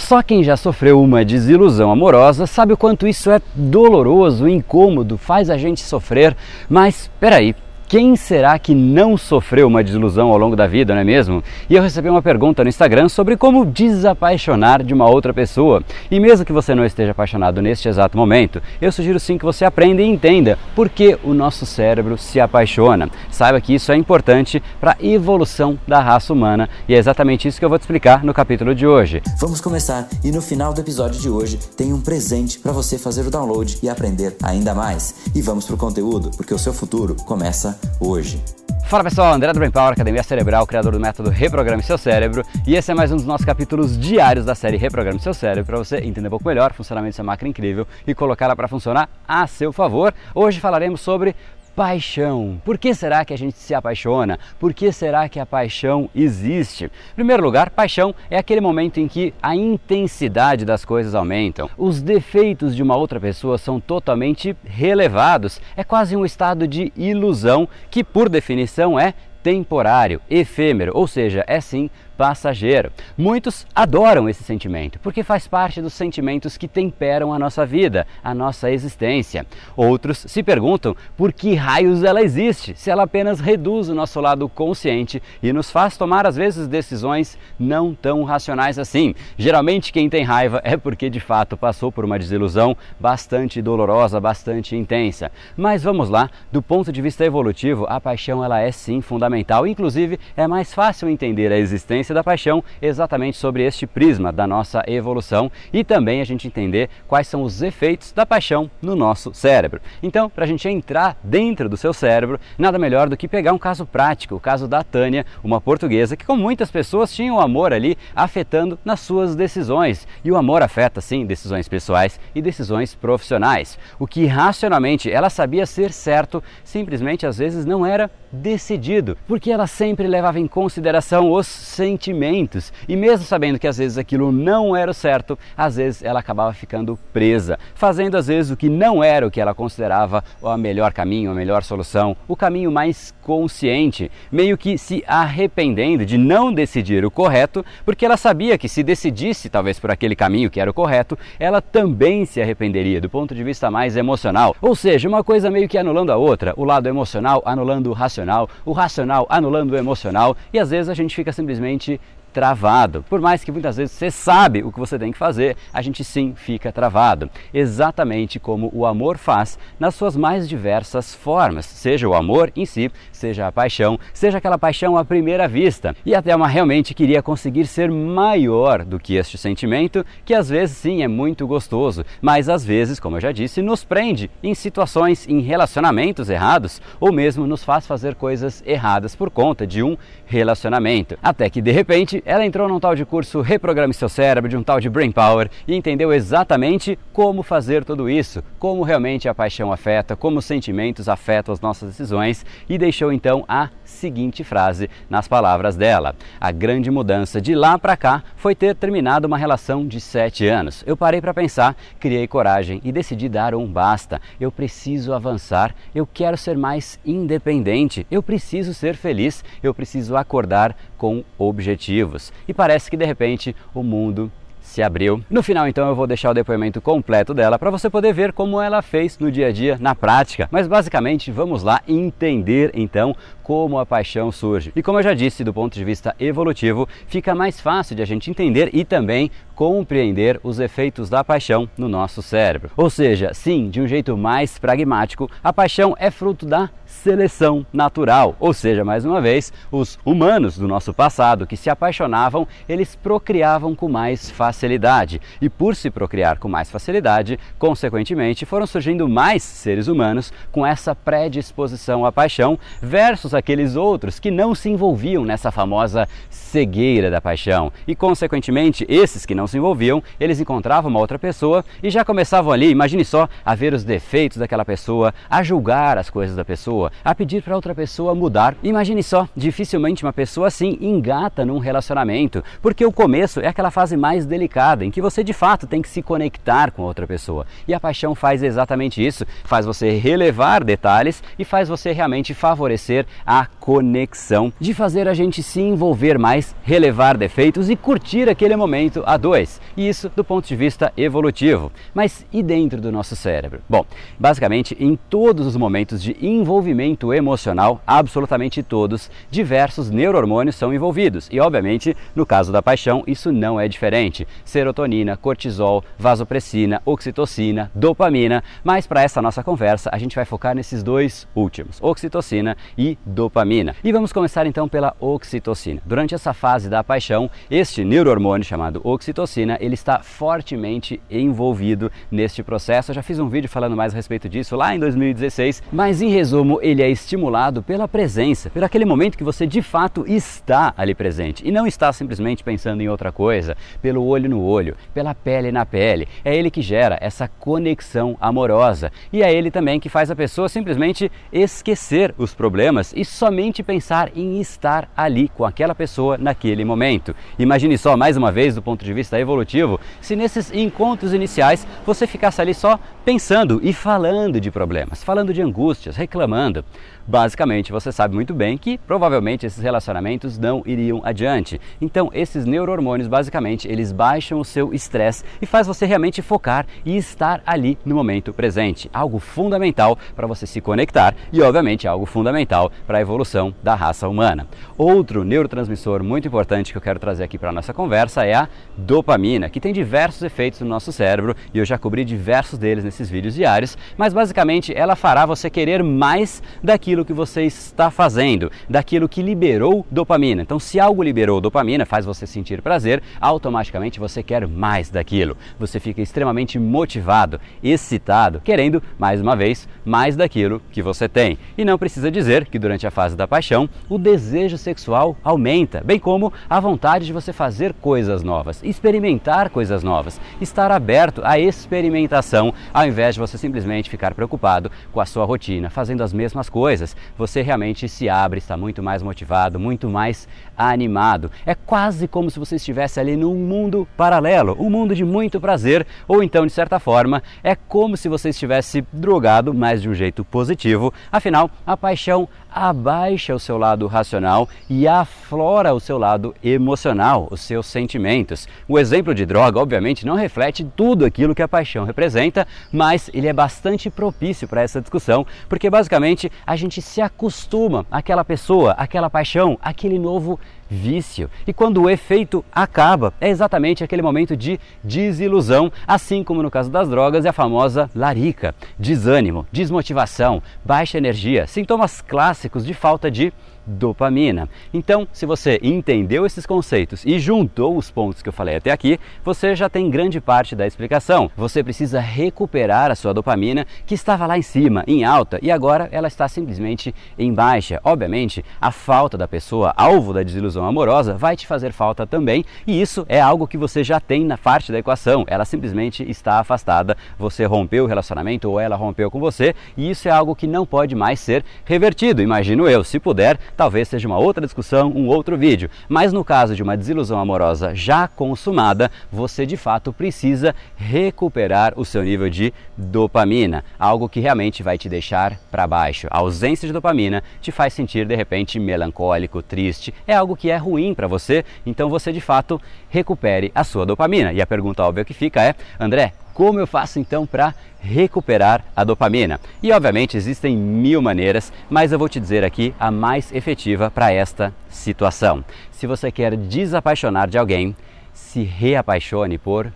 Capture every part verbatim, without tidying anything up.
Só quem já sofreu uma desilusão amorosa sabe o quanto isso é doloroso, incômodo, faz a gente sofrer. Mas peraí, quem será que não sofreu uma desilusão ao longo da vida, não é mesmo? E eu recebi uma pergunta no Instagram sobre como desapaixonar de uma outra pessoa. E mesmo que você não esteja apaixonado neste exato momento, eu sugiro sim que você aprenda e entenda por que o nosso cérebro se apaixona. Saiba que isso é importante para a evolução da raça humana e é exatamente isso que eu vou te explicar no capítulo de hoje. Vamos começar e no final do episódio de hoje tem um presente para você fazer o download e aprender ainda mais. E vamos pro conteúdo, porque o seu futuro começa hoje. Fala pessoal, André do Brain Power, Academia Cerebral, criador do método Reprograme Seu Cérebro, e esse é mais um dos nossos capítulos diários da série Reprograme Seu Cérebro para você entender um pouco melhor o funcionamento dessa máquina incrível e colocá-la para funcionar a seu favor. Hoje falaremos sobre paixão. Por que será que a gente se apaixona? Por que será que a paixão existe? Em primeiro lugar, paixão é aquele momento em que a intensidade das coisas aumentam. Os defeitos de uma outra pessoa são totalmente relevados. É quase um estado de ilusão que, por definição, é temporário, efêmero, ou seja, é sim passageiro. Muitos adoram esse sentimento, porque faz parte dos sentimentos que temperam a nossa vida, a nossa existência. Outros se perguntam por que raios ela existe, se ela apenas reduz o nosso lado consciente e nos faz tomar, às vezes, decisões não tão racionais assim. Geralmente quem tem raiva é porque de fato passou por uma desilusão bastante dolorosa, bastante intensa. Mas vamos lá, do ponto de vista evolutivo, a paixão ela é sim fundamental, inclusive é mais fácil entender a existência da paixão exatamente sobre este prisma da nossa evolução e também a gente entender quais são os efeitos da paixão no nosso cérebro. Então, para a gente entrar dentro do seu cérebro, nada melhor do que pegar um caso prático, o caso da Tânia, uma portuguesa que, como muitas pessoas, tinha o amor ali afetando nas suas decisões. E o amor afeta, sim, decisões pessoais e decisões profissionais. O que racionalmente ela sabia ser certo, simplesmente às vezes não era decidido, porque ela sempre levava em consideração os sentimentos e mesmo sabendo que às vezes aquilo não era o certo, às vezes ela acabava ficando presa, fazendo às vezes o que não era o que ela considerava o melhor caminho, a melhor solução, o caminho mais consciente, meio que se arrependendo de não decidir o correto, porque ela sabia que se decidisse talvez por aquele caminho que era o correto, ela também se arrependeria do ponto de vista mais emocional, ou seja, uma coisa meio que anulando a outra, o lado emocional anulando o racional, o racional anulando o emocional e às vezes a gente fica simplesmente travado. Por mais que muitas vezes você sabe o que você tem que fazer, a gente sim fica travado. Exatamente como o amor faz nas suas mais diversas formas, seja o amor em si, seja a paixão, seja aquela paixão à primeira vista. E a Thelma realmente queria conseguir ser maior do que este sentimento, que às vezes sim é muito gostoso, mas às vezes, como eu já disse, nos prende em situações, em relacionamentos errados, ou mesmo nos faz fazer coisas erradas por conta de um relacionamento. Até que de repente ela entrou num tal de curso Reprograme Seu Cérebro, de um tal de Brain Power, e entendeu exatamente como fazer tudo isso, como realmente a paixão afeta, como os sentimentos afetam as nossas decisões, e deixou então a seguinte frase nas palavras dela: a grande mudança de lá para cá foi ter terminado uma relação de sete anos. Eu parei para pensar, criei coragem e decidi dar um basta. Eu preciso avançar, eu quero ser mais independente, eu preciso ser feliz, eu preciso acordar com objetivos. E parece que de repente o mundo se abriu. No final então eu vou deixar o depoimento completo dela para você poder ver como ela fez no dia a dia, na prática. Mas basicamente vamos lá entender então como a paixão surge. E como eu já disse, do ponto de vista evolutivo, fica mais fácil de a gente entender e também compreender os efeitos da paixão no nosso cérebro. Ou seja, sim, de um jeito mais pragmático, a paixão é fruto da seleção natural. Ou seja, mais uma vez, os humanos do nosso passado que se apaixonavam, eles procriavam com mais facilidade. E por se procriar com mais facilidade, consequentemente, foram surgindo mais seres humanos com essa predisposição à paixão versus aqueles outros que não se envolviam nessa famosa cegueira da paixão. E, consequentemente, esses que não se envolviam, eles encontravam uma outra pessoa e já começavam ali, imagine só, a ver os defeitos daquela pessoa, a julgar as coisas da pessoa, a pedir para outra pessoa mudar. Imagine só, dificilmente uma pessoa assim engata num relacionamento, porque o começo é aquela fase mais delicada delicada em que você de fato tem que se conectar com outra pessoa. E a paixão faz exatamente isso, faz você relevar detalhes e faz você realmente favorecer a conexão, de fazer a gente se envolver mais, relevar defeitos e curtir aquele momento a dois. E isso do ponto de vista evolutivo. Mas e dentro do nosso cérebro? Bom, basicamente em todos os momentos de envolvimento emocional, absolutamente todos, diversos neurohormônios são envolvidos. E obviamente, no caso da paixão, isso não é diferente. Serotonina, cortisol, vasopressina, oxitocina, dopamina. Mas para essa nossa conversa, a gente vai focar nesses dois últimos, oxitocina e dopamina. E vamos começar então pela oxitocina. Durante essa fase da paixão, este neurohormônio chamado oxitocina, ele está fortemente envolvido neste processo. Eu já fiz um vídeo falando mais a respeito disso lá em dois mil e dezesseis, mas em resumo, ele é estimulado pela presença, por aquele momento que você de fato está ali presente e não está simplesmente pensando em outra coisa, pelo olho no olho, pela pele na pele. É ele que gera essa conexão amorosa e é ele também que faz a pessoa simplesmente esquecer os problemas e somente pensar em estar ali com aquela pessoa naquele momento. Imagine só, mais uma vez, do ponto de vista evolutivo, se nesses encontros iniciais você ficasse ali só pensando e falando de problemas, falando de angústias, reclamando. Basicamente, você sabe muito bem que provavelmente esses relacionamentos não iriam adiante. Então, esses neurohormônios, basicamente, eles baixam o seu estresse e faz você realmente focar e estar ali no momento presente. Algo fundamental para você se conectar e, obviamente, algo fundamental para a evolução da raça humana. Outro neurotransmissor muito importante que eu quero trazer aqui para a nossa conversa é a dopamina, que tem diversos efeitos no nosso cérebro e eu já cobri diversos deles nesses vídeos diários, mas basicamente ela fará você querer mais daquilo que você está fazendo, daquilo que liberou dopamina. Então, se algo liberou dopamina, faz você sentir prazer, automaticamente você quer mais daquilo. Você fica extremamente motivado, excitado, querendo, mais uma vez, mais daquilo que você tem. E não precisa dizer que durante a fase da paixão, o desejo sexual aumenta, bem como a vontade de você fazer coisas novas, experimentar coisas novas, estar aberto à experimentação, ao invés de você simplesmente ficar preocupado com a sua rotina, fazendo as mesmas coisas. Você realmente se abre, está muito mais motivado, muito mais animado. É quase como se você estivesse ali num mundo paralelo, um mundo de muito prazer, ou então, de certa forma, é como se você estivesse drogado, mas de um jeito positivo. Afinal, a paixão abaixa o seu lado racional e aflora o seu lado emocional, os seus sentimentos. O exemplo de droga, obviamente, não reflete tudo aquilo que a paixão representa, mas ele é bastante propício para essa discussão, porque basicamente a gente se acostuma àquela pessoa, àquela paixão, àquele novo vício. E quando o efeito acaba, é exatamente aquele momento de desilusão, assim como no caso das drogas é a famosa larica, desânimo, desmotivação, baixa energia, sintomas clássicos de falta de dopamina. Então, se você entendeu esses conceitos e juntou os pontos que eu falei até aqui, você já tem grande parte da explicação. Você precisa recuperar a sua dopamina, que estava lá em cima, em alta, e agora ela está simplesmente em baixa. Obviamente, a falta da pessoa alvo da desilusão amorosa vai te fazer falta também, e isso é algo que você já tem na parte da equação. Ela simplesmente está afastada, você rompeu o relacionamento ou ela rompeu com você, e isso é algo que não pode mais ser revertido, imagino eu. Se puder, talvez seja uma outra discussão, um outro vídeo. Mas no caso de uma desilusão amorosa já consumada, você de fato precisa recuperar o seu nível de dopamina, algo que realmente vai te deixar para baixo. A ausência de dopamina te faz sentir de repente melancólico, triste, é algo que é ruim para você, então você de fato recupere a sua dopamina. E a pergunta óbvia que fica é: André, como eu faço então para recuperar a dopamina? E obviamente existem mil maneiras, mas eu vou te dizer aqui a mais efetiva para esta situação. Se você quer desapaixonar de alguém, se reapaixone por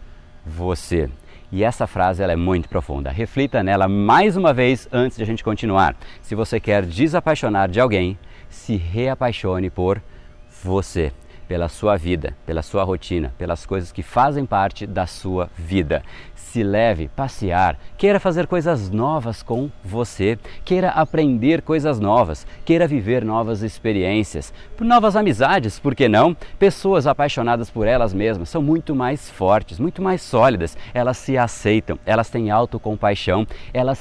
você. E essa frase ela é muito profunda. Reflita nela mais uma vez antes de a gente continuar. Se você quer desapaixonar de alguém, se reapaixone por você. Pela sua vida, pela sua rotina, pelas coisas que fazem parte da sua vida. Se leve, passear, queira fazer coisas novas com você, queira aprender coisas novas, queira viver novas experiências, novas amizades, por que não? Pessoas apaixonadas por elas mesmas são muito mais fortes, muito mais sólidas, elas se aceitam, elas têm autocompaixão, elas se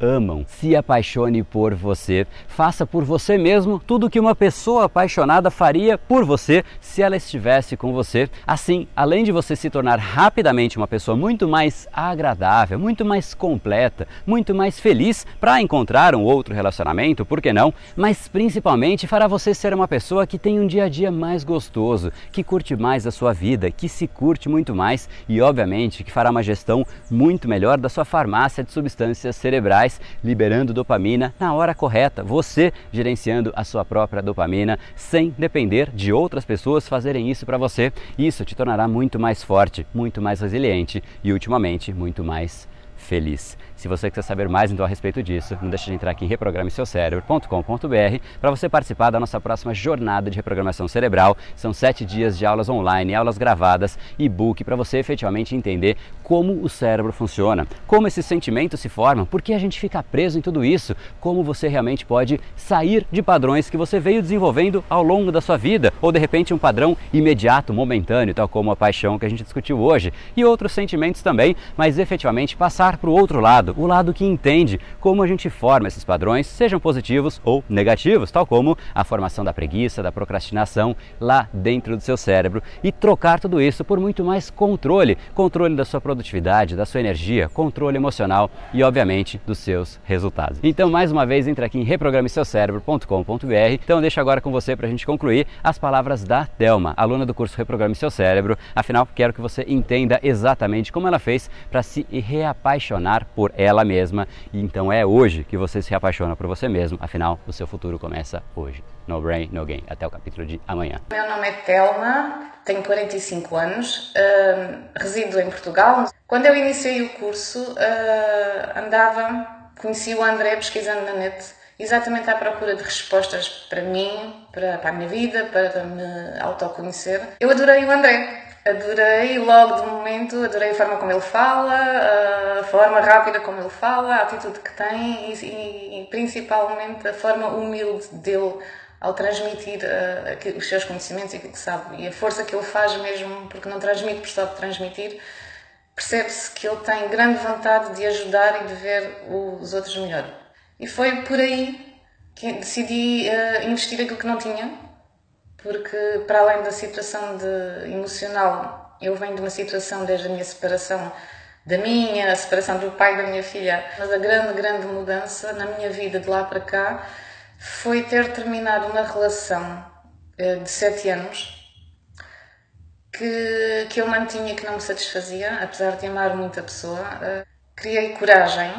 amam. Se apaixone por você. Faça por você mesmo tudo que uma pessoa apaixonada faria por você se ela estivesse com você. Assim, além de você se tornar rapidamente uma pessoa muito mais agradável, muito mais completa, muito mais feliz para encontrar um outro relacionamento, por que não? Mas principalmente fará você ser uma pessoa que tem um dia a dia mais gostoso, que curte mais a sua vida, que se curte muito mais e, obviamente, que fará uma gestão muito melhor da sua farmácia de substâncias cerebrais, liberando dopamina na hora correta, você gerenciando a sua própria dopamina sem depender de outras pessoas fazerem isso para você. Isso te tornará muito mais forte, muito mais resiliente e, ultimamente, muito mais feliz. Se você quiser saber mais então a respeito disso, não deixe de entrar aqui em reprograme seu cérebro ponto com ponto b r para você participar da nossa próxima jornada de reprogramação cerebral. São sete dias de aulas online, aulas gravadas, e-book para você efetivamente entender como o cérebro funciona, como esses sentimentos se formam, por que a gente fica preso em tudo isso, como você realmente pode sair de padrões que você veio desenvolvendo ao longo da sua vida, ou de repente um padrão imediato, momentâneo, tal como a paixão que a gente discutiu hoje, e outros sentimentos também, mas efetivamente passar para o outro lado, o lado que entende como a gente forma esses padrões, sejam positivos ou negativos, tal como a formação da preguiça, da procrastinação lá dentro do seu cérebro, e trocar tudo isso por muito mais controle, controle da sua produtividade, da sua energia, controle emocional e, obviamente, dos seus resultados. Então, mais uma vez, entre aqui em reprograme seu cérebro ponto com ponto b r. Então, deixo agora com você para a gente concluir as palavras da Thelma, aluna do curso Reprograme Seu Cérebro. Afinal, quero que você entenda exatamente como ela fez para se reapaixonar por ela mesma. E então é hoje que você se reapaixona por você mesmo. Afinal, o seu futuro começa hoje. No brain, no gain. Até o capítulo de amanhã. Meu nome é Thelma, tenho quarenta e cinco anos, uh, resido em Portugal. Quando eu iniciei o curso, uh, andava, conheci o André pesquisando na net, exatamente à procura de respostas para mim, para, para a minha vida, para me autoconhecer. Eu adorei o André. Adorei logo de momento, adorei a forma como ele fala, a forma rápida como ele fala, a atitude que tem e, e, e principalmente a forma humilde dele ao transmitir uh, os seus conhecimentos e aquilo que sabe. E a força que ele faz mesmo, porque não transmite por só de transmitir, percebe-se que ele tem grande vontade de ajudar e de ver os outros melhor. E foi por aí que decidi uh, investir aquilo que não tinha, porque para além da situação de emocional, eu venho de uma situação desde a minha separação, da minha a separação do pai da minha filha, mas a grande, grande mudança na minha vida de lá para cá foi ter terminado uma relação de sete anos que, que eu mantinha, que não me satisfazia, apesar de amar muito a pessoa. Uh, criei coragem,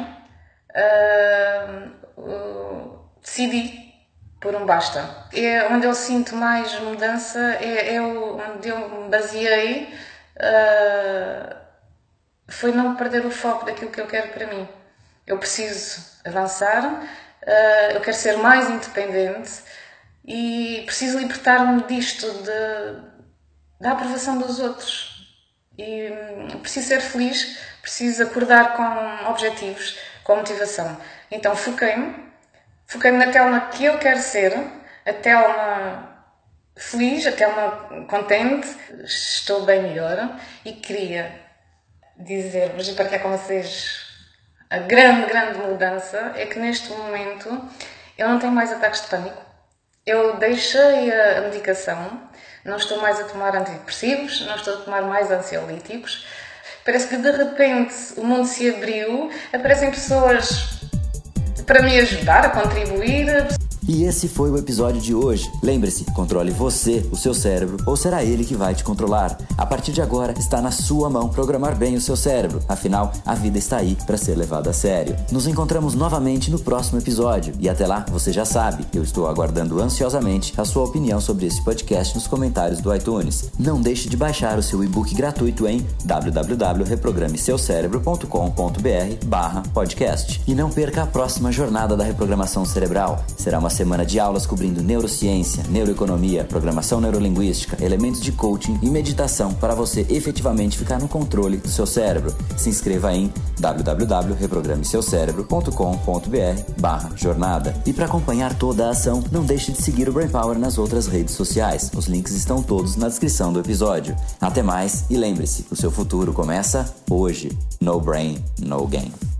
uh, uh, decidi por um basta. É onde eu sinto mais mudança, é, é onde eu me baseei, uh, foi não perder o foco daquilo que eu quero para mim. Eu preciso avançar, uh, eu quero ser mais independente e preciso libertar-me disto, de, da aprovação dos outros. E um, preciso ser feliz, preciso acordar com objetivos, com motivação. Então foquei-me. Foquei-me na Thelma que eu quero ser, a Thelma feliz, a Thelma contente, estou bem melhor e queria dizer-vos e partilhar com vocês a grande, grande mudança é que neste momento eu não tenho mais ataques de pânico. Eu deixei a medicação, não estou mais a tomar antidepressivos, não estou a tomar mais ansiolíticos. Parece que de repente o mundo se abriu, aparecem pessoas para me ajudar a contribuir. E esse foi o episódio de hoje. Lembre-se, controle você, o seu cérebro, ou será ele que vai te controlar? A partir de agora, está na sua mão programar bem o seu cérebro. Afinal, a vida está aí para ser levada a sério. Nos encontramos novamente no próximo episódio. E até lá, você já sabe, eu estou aguardando ansiosamente a sua opinião sobre esse podcast nos comentários do iTunes. Não deixe de baixar o seu e-book gratuito em w w w ponto reprograme seu cérebro ponto com ponto b r barra podcast. E não perca a próxima jornada da reprogramação cerebral. Será uma semana de aulas cobrindo neurociência, neuroeconomia, programação neurolinguística, elementos de coaching e meditação para você efetivamente ficar no controle do seu cérebro. Se inscreva em w w w ponto reprograme seu cérebro ponto com ponto b r barra jornada. E para acompanhar toda a ação, não deixe de seguir o Brain Power nas outras redes sociais. Os links estão todos na descrição do episódio. Até mais e lembre-se, o seu futuro começa hoje. No brain, no gain.